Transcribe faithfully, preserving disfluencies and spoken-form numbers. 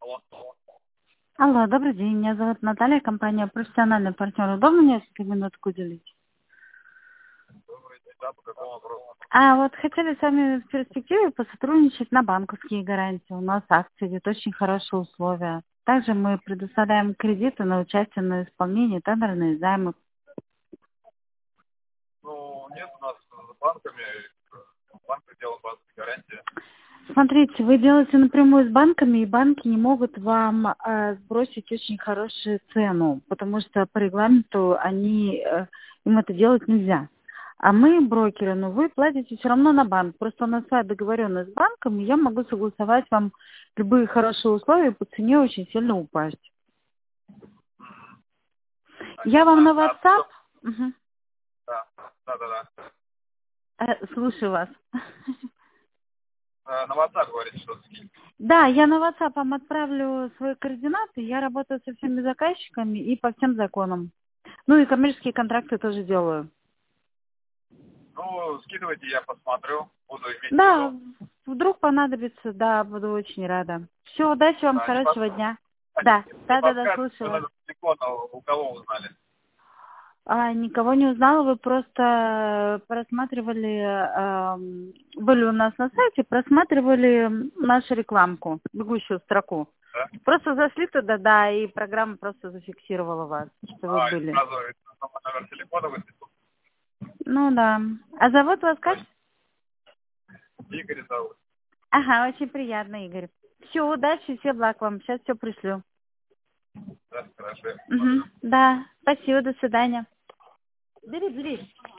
Алло, добрый день. Меня зовут Наталья, компания «Профессиональный партнер». Удобно несколько минутку уделить? Да, по какому вопросу? А вот хотели с вами в перспективе посотрудничать на банковские гарантии. У нас акции идут очень хорошие условия. Также мы предоставляем кредиты на участие на исполнении тендерные займы. Ну, нет у нас с банками, банк делал банковские гарантии. Смотрите, вы делаете напрямую с банками, и банки не могут вам э, сбросить очень хорошую цену, потому что по регламенту они, э, им это делать нельзя. А мы, брокеры, ну вы платите все равно на банк. Просто у нас своя договоренность с банком, и я могу согласовать вам любые хорошие условия по цене очень сильно упасть. А Я сейчас вам на, на на WhatsApp... откуда? Мгм. Да, да, да, да. Э, слушаю вас. Э, На WhatsApp говорите, что скинь. Да, я на WhatsApp вам отправлю свои координаты. Я работаю со всеми заказчиками и по всем законам. Ну и коммерческие контракты тоже делаю. Ну, скидывайте, я посмотрю, буду иметь в Да, виду. вдруг понадобится, да, буду очень рада. Все, удачи вам, Да, не, под... хорошего дня. а, не, Да, не да, да, да, подскажете, что слушаю вас. номер телефона у кого узнали? А, никого не узнала, вы просто просматривали, эм, были у нас на сайте, просматривали нашу рекламку, бегущую строку. Да? Просто зашли туда, да, и программа просто зафиксировала вас, что вы А, и были. сразу номер телефона высветил. Ну да. А зовут вас как? Игорь зовут. Ага, очень приятно, Игорь. Все, удачи, все благ вам. Сейчас все пришлю. Да, хорошо, я Угу. посмотрю. Да, спасибо, до свидания. Бери, бери.